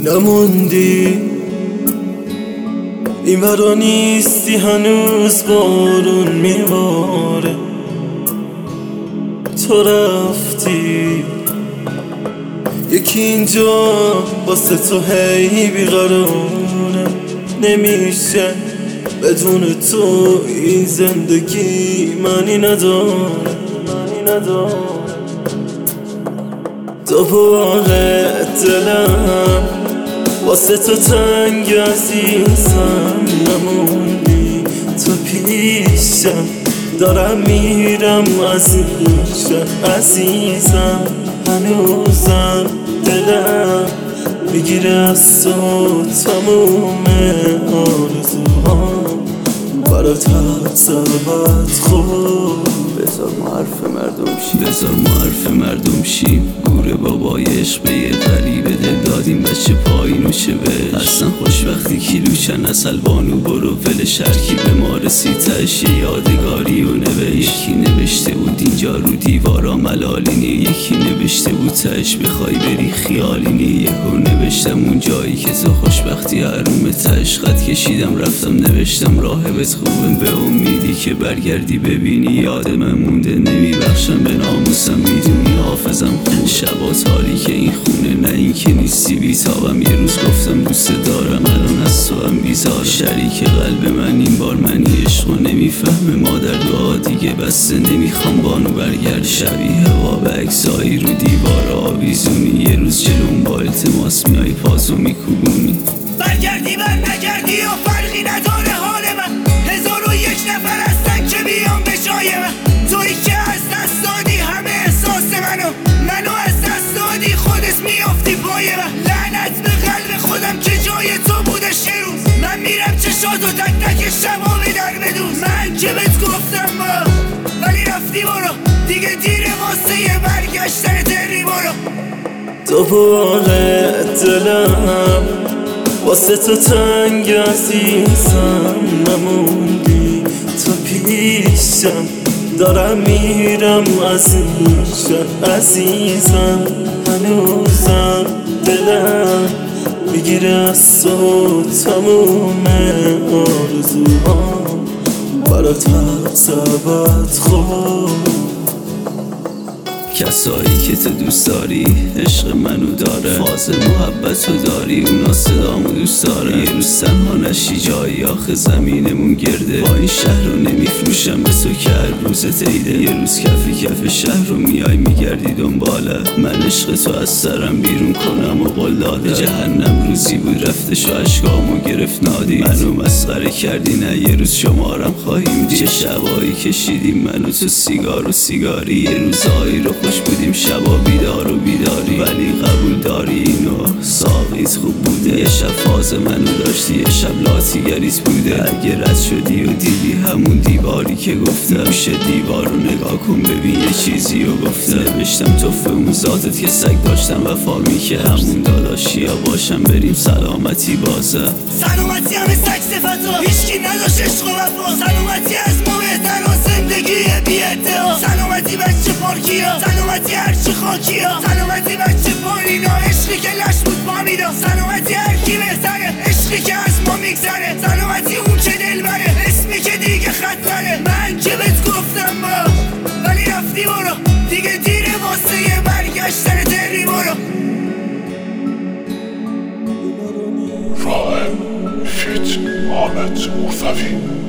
نموندی این ورا نیستی هنوز بارون میباره تو رفتی یکی اینجا واسه تو هی بیقراره نمیشه بدون تو این زندگی معنی نداره دوباره دلم واسه تو تنگ عزیزم نموندی تو پیشم دارم میرم عزیزم هنوزم دلم میگیره از تو تموم آرزوهام برات حسابت خوب بذار ما حرف مردم شیم گوره بابای عشق به یه غریبه دل دادیم بچه پایینو شبه اصلا خوشبختی کیلوچن اصل بانو برو ولش هرکی به ما رسید تش یادگاری و یکی نوشته بود اینجا رو دیوارا ملالینی یکی نوشته بود تش بخوای بری خیالینی یکو نوشتم اون جایی که تو خوشبختی حروم تش خط کشیدم رفتم نوشتم راهبت خوبم به امیدی که برگردی ببینی یاد من مونده نمیبخشم به ناموسم میدونی حافظم شبا تاریک این خونه نه این که نیستی بیتابم یه روز گفتم دوست دارم الان از تو هم بیزار شریک قلب من این بار منی عشقو نمیفهمه مادر دعا دیگه بسته نمیخوام بانو برگرد شبیه واب عکسایی رو دیوار آویزونی یه روز جلوم با التماس میای پاسو میکوبونی برگردی بر نگردی و فرقی نداره حال من 1001 نفر هستن که بیان به جای من تویی که از دست دادی همه احساس منو از دست دادی خودت میافتی پای من لعنت به قلب خودم که جای تو بودش یه روز من میرم چشاتو تک تک شبا به در بدوز من که بهت گفتم با ولی رفتی برو دیگه دیره واسه یه برگشتن تری برو دوباره دلم واسه تو تنگ عزیزم نموندی تو پیشم دارم میرم عزیزم هنوزم دلم میگیره از تو تموم آرزوهام برات حسابت خوب کسایی که تو دوست داری عشق منو داره فاز محبتو داری اونا صدامو دوست داره یه روز تنها نشی جایی آخه زمینمون گرده با این شهر رو نمیفروشم به تو که هر روزت عیده یه روز کف شهر رو میای میگردی دنباله من عشق تو از سرم بیرون کنم و قول داده جهنم روزی بود رفتش و اشکامو گرفت نادی منو مسخره کردی نه یه روز شمارم خواهیم دید چه شبایی کشیدیم منو تو سیگار و سیگاری یه روزایی رو خوش بودیم شبا بیدار و بیداری ولی قبول داری اینو ساقیت خوب بوده یه شب فاز منو داشتی یه شب لاتیگریت بوده اگه رد شدی و دیدی همون دیواری که گفتم گوشه دیوار رو نگاه کن ببین یه چیزی رو گفتم نوشتم توفه اون ذاتت که سگ داشتم وفا میکرد همون داداشی ها باشم بریم سلامتی بازه سلامتی همه سگ صفتو هیچکی نداشت عشق و وفا سلامتی از ما بهتر و زندگی بی ادعا سلامتی بچه پارکیا سلامتی هرچی خاکیا سلامتی بچه پارینا عشقی که لش بود پا میدا سلامتی هرکی بهتره عشقی که از ما میگذره سلامتی اون که دل بره اسمی که دیگه خط بره من که بهت گفتم با ولی رفتی برو دیگه دیره واسه یه برگشتن تری برو راهب فیت حامد موسوی